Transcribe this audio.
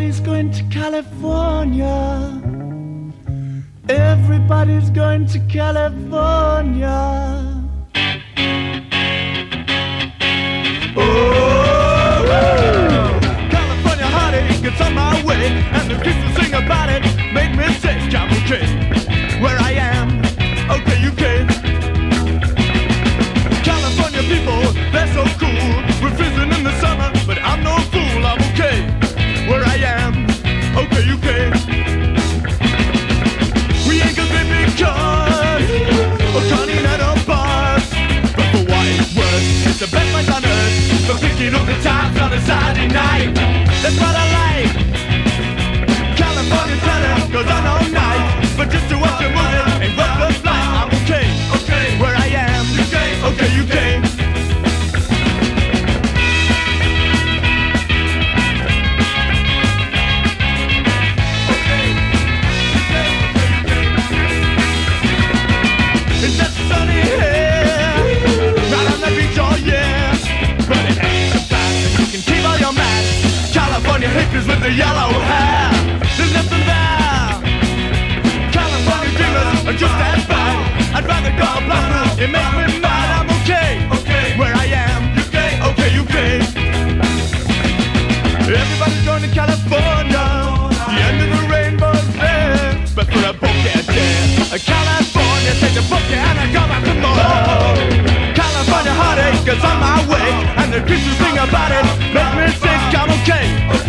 Everybody's going to California. Everybody's going to California. Oh, California heartache, it's on my way, and the kids who sing about it make me say, I'm okay where I am, okay UK. California people, they're so cool. We're freezing in the summer, but I'm no fool. I'm okay where I am, okay UK. We ain't got great big cars or continental bars, but for what it's worth, it's the best place on earth for picking up the times on a Saturday night. That's what I like. California tenor goes on all night, but just to watch a movie ain't worth the flight. I'm okay, okay where I am, UK, okay UK. It's just sunny here, right on the beach, oh yeah. But it ain't so bad, you can keep all your mad California hippies with the yellow hair. There's nothing there. California dreamers are just as bad. I'd rather go black, it makes me mad. I'm okay, okay where I am, UK, okay UK. Everybody's going to California. The end of the rainbow's there, but for a bouquet there. California, take the bouquet and I come back for more. California heartache is on my way, and the kids who sing about it make me think I'm okay.